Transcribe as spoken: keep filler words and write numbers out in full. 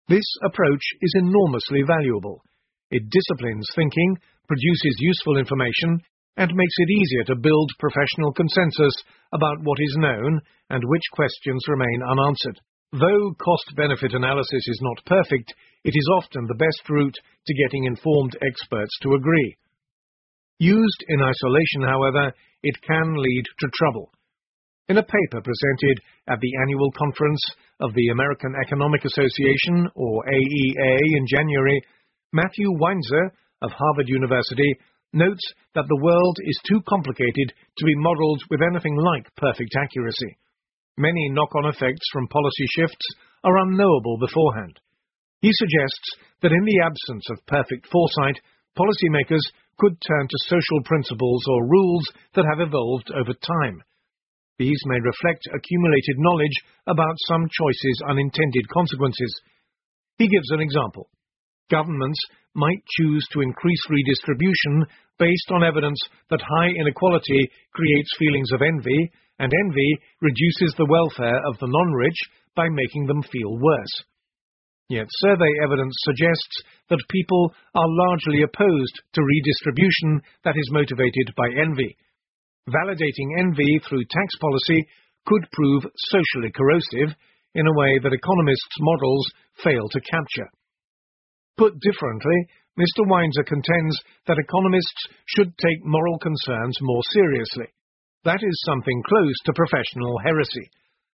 This approach is enormously valuable. It disciplines thinking, produces useful information, and makes it easier to build professional consensus about what is known and which questions remain unanswered. Though cost-benefit analysis is not perfect, it is often the best route to getting informed experts to agree. Used in isolation, however, it can lead to trouble. In a paper presented at the annual conference of the American Economic Association, or A E A, in January, Matthew Weinzer of Harvard University notes that the world is too complicated to be modeled with anything like perfect accuracy. Many knock-on effects from policy shifts are unknowable beforehand. He suggests that in the absence of perfect foresight, policymakers could turn to social principles or rules that have evolved over time. These may reflect accumulated knowledge about some choices' unintended consequences. He gives an example. Governments might choose to increase redistribution based on evidence that high inequality creates feelings of envy, and envy reduces the welfare of the non-rich by making them feel worse. Yet survey evidence suggests that people are largely opposed to redistribution that is motivated by envy. Validating envy through tax policy could prove socially corrosive in a way that economists' models fail to capture. Put differently, Mister Weinzer contends that economists should take moral concerns more seriously. That is something close to professional heresy.